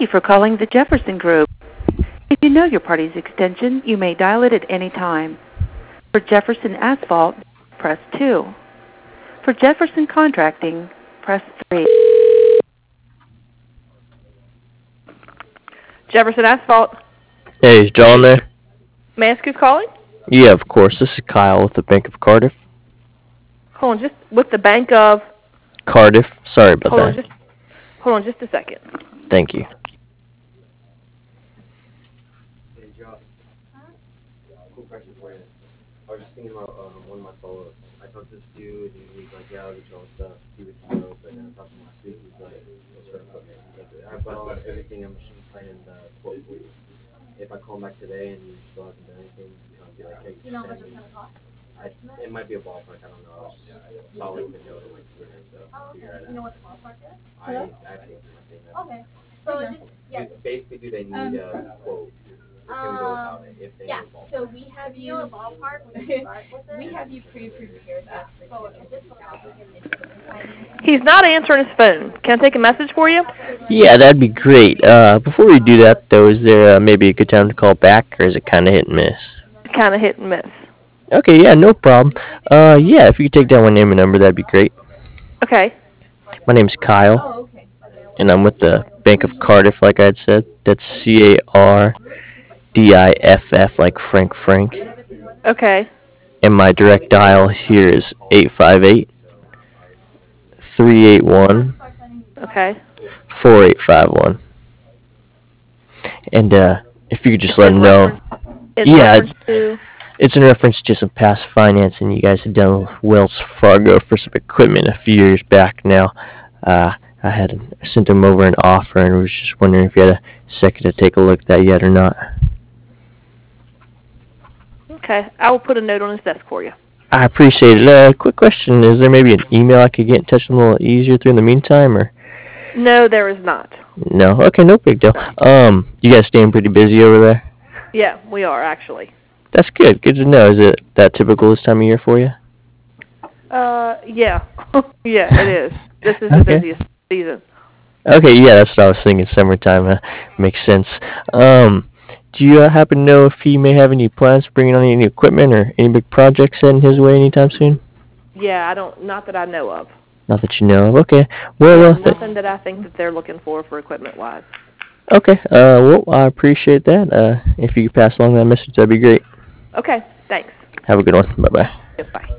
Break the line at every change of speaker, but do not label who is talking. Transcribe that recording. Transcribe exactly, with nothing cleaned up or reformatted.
you for calling the Jefferson Group. If you know your party's extension, you may dial it at any time. For Jefferson Asphalt, press two. For Jefferson Contracting, press three. Jefferson Asphalt.
Hey, is John there?
May I ask who's calling?
Yeah, of course. This is Kyle with the Bank of Cardiff.
Hold on, just with the Bank of...
Cardiff. Sorry about
hold
that.
On, just, hold on just a second.
Thank you.
Hey, Josh. Cool question for you. I was just thinking about um, one of my follow-ups. I talked to this dude, and he's like, yeah, I'll get you all the stuff a few weeks ago, but then I talked to him last week, he's like, what's for equipment? He's like, I've got all everything I'm planning to quote for you. If I call him back today and you still haven't done anything, I'll be like, hey,
Do you know how much
send
it's
me.
going to cost?
I, it might be a ballpark, I don't know. It's solid to go to like three hundred stuff.
Oh, okay.
Figure it
Do you know
out.
what the ballpark is?
I, I have to I think that.
Okay. So it just, yeah.
Do- Basically, do they need
Um,
a quote? Or can we go without it if they
Yeah,
need a ballpark?
so we have
If you
you,
know a ballpark, we can start with it.
we have you pre-approved here with us for
So
two
if this goes out, we can make it.
He's not answering his phone. Can I take a message for you?
Yeah, that'd be great. Uh, before we do that, though, is there uh, maybe a good time to call back, or is it kind of hit and miss?
Kind of hit and miss.
Okay, yeah, no problem. Uh, yeah, if you could take down my name and number, that'd be great.
Okay.
My name's Kyle,
Oh, okay.
and I'm with the Bank of Cardiff, like I'd said. That's C A R D I F F, like Frank Frank.
Okay.
And my direct dial here is eight five eight, three eight one,
Okay.
four eight five one. And uh, if you could just let
In
them know.
reference- in
Yeah,
reference to-
It's in reference to some past financing you guys had done with Wells Fargo for some equipment a few years back now. Uh, I had sent them over an offer and was just wondering if you had a second to take a look at that yet or not.
Okay. I will put a note on his desk for you.
I appreciate it. Uh, quick question. Is there maybe an email I could get in touch with a little easier through in the meantime? Or
No, there is not.
no? Okay, no big deal. Um, you guys staying pretty busy over there?
Yeah, we are actually.
That's good. Good to know. Is it that typical this time of year for you?
Uh, yeah. yeah, it is. This is the
Okay.
busiest season.
Okay, yeah, that's what I was thinking. Summertime uh, makes sense. Um, do you uh, happen to know if he may have any plans for bringing on any equipment or any big projects heading his way anytime soon?
Yeah, I don't, not that I know of.
Not that you know of. Okay. Well,
Yeah,
uh, th-
nothing that I think that they're looking for for equipment-wise.
okay. Uh, well, I appreciate that. Uh, if you could pass along that message, that'd be great.
Okay, thanks.
Have a good one. Bye bye.
Goodbye.